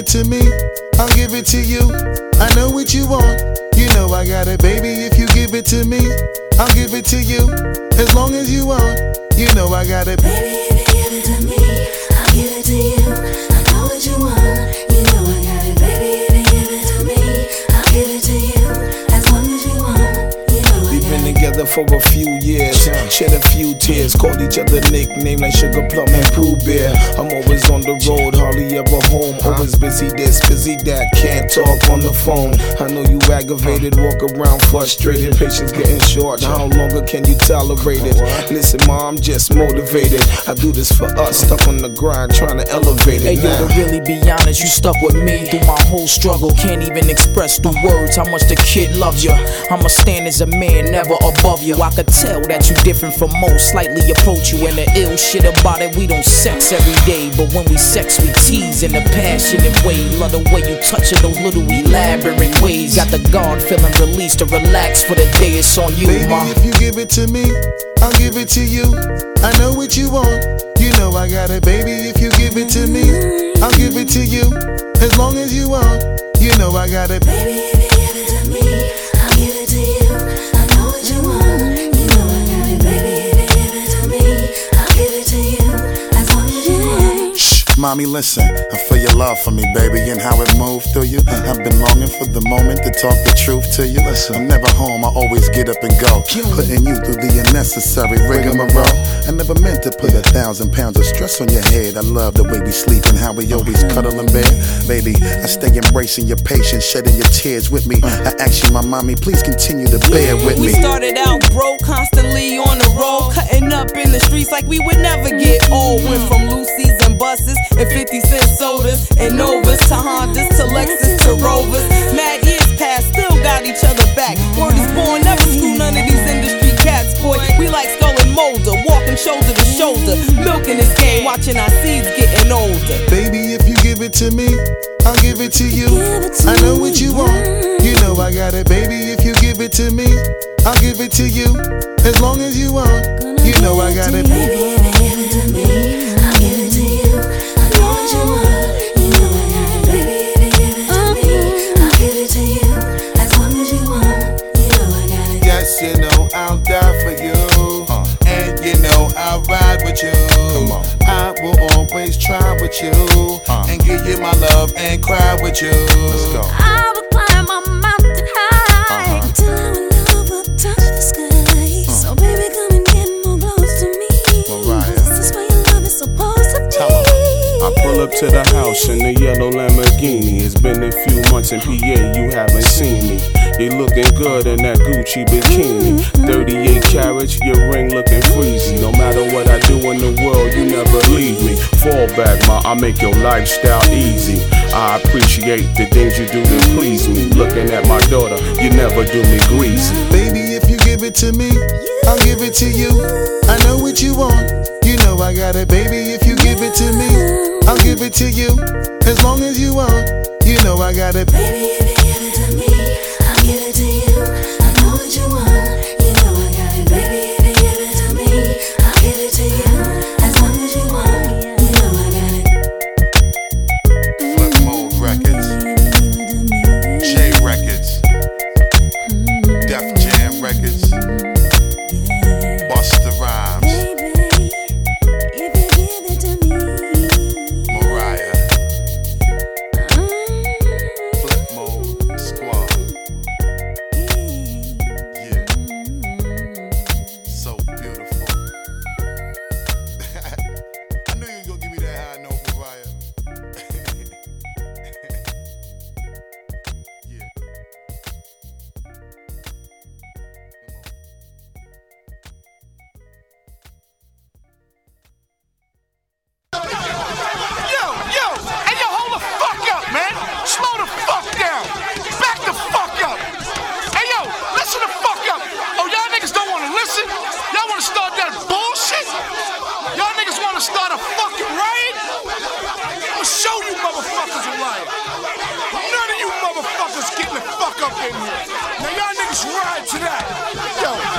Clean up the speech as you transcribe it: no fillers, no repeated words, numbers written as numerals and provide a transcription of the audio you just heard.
to me, I'll give it to you. I know what you want, you know I got it, baby. If you give it to me, I'll give it to you. As long as you want, you know I got it. Baby, if you give it to me, I'll give it to you. I know what you want, you know I got it. Baby, if you give it to me, I'll give it to you. As long as you want, you know I got it. We've been together for a few years, shed a few tears, called each other nicknames like Sugar Plum and Pooh Bear. I'm always on the road, hardly ever home. Always busy this, busy that, can't talk on the phone. I know you aggravated, walk around frustrated, patience getting short. How longer can you tolerate it? Listen, ma, I'm just motivated. I do this for us, stuck on the grind, trying to elevate it. Hey, yo, to really be honest, you stuck with me through my whole struggle. Can't even express through words how much the kid loves you. I'ma stand as a man, never above you. I could tell that you different from most, slightly approach you. And the ill shit about it, we don't sex every day, but when we sex, we tease in a passionate way. Love the way you touch it, those little elaborate ways. Got the guard feeling released to relax for the day. It's on you, baby, ma. if you give it to me, I'll give it to you. I know what you want, you know I got it, baby. If you give it to me, I'll give it to you. As long as you want, you know I got it. Baby, if you give it to me, I'll give it to you. I know what you want, you know I got it. Baby, if you give it to me, I'll give it to you. As long as you want. Shh, mommy, listen. I feel your love for me, baby, and how it moved through you. I've been longing for the moment to talk the truth to you. Listen, I'm never home, I always get up and go, putting you through the unnecessary rigmarole. I never meant to put 1,000 pounds of stress on your head. I love the way we sleep and how we always cuddle in bed. Baby, I stay embracing your patience, shedding your tears with me. I ask you, my mommy, please continue to bear with me. We started out broke, constantly on the road, cutting up in the streets like we would never get old. Went from Lucy's and buses and 50-cent sodas and Novas to Hondas to Lexus to Rovers. Mad years past, still got each other back. Word is born, never screw none of these industry cats, boy. We like Skull and Molder, walking shoulder to shoulder, milking this game, watching our seeds getting older. Baby, if you give it to me, I'll give it to you. I know what you want, you know I got it, baby. If you give it to me, I'll give it to you. As long as you want, you know I got it. Baby, if you give it to me, I'll give it to you. I know what you want, you know I got it. Baby, if you give it to me, I'll give it to you. As long as you want, you know I got it. Yes, you know I'll die for you, and you know I'll ride with you. I will always try with you, and give you my love and cry with you. Let's go. I will climb a mountain high till our love will touch the sky. So baby, come and get more close to me. This is where your love is supposed to be. I pull up to the house in the yellow Lamborghini. It's been a few months in PA, you haven't seen me. You looking good in that Gucci bikini. 38 carats, your ring looking freezy. No matter what I do in the world, you never leave me. Fall back, ma, I make your lifestyle easy. I appreciate the things you do to please me. Looking at my daughter, you never do me greasy. Baby, if you give it to me, I'll give it to you. I know what you want, you know I got it, baby. If you give it to me, I'll give it to you. As long as you want, you know I got it. Baby, if you give it to me, I'll give it to you. I know what you want, you know I got it. Baby, if you give it to me, I'll give it to you. As long as you want, you know I got it. Flip Mode Records, J Records, Def Jam Records, Busta Rhymes, If you give it to me, Mariah, Flip Mode Squad. Yeah, so beautiful. I knew you was gonna give me that high note, Mariah. Yeah. Hey yo, hold the fuck up, man. Slow the fuck down. Back the fuck up. Hey yo, listen the fuck up. Oh, y'all niggas don't wanna listen? Y'all wanna start that bullshit? Y'all niggas wanna start a fucking riot? I'ma show you motherfuckers a riot. None of you motherfuckers getting the fuck up in here. Now y'all niggas ride to that. Yo,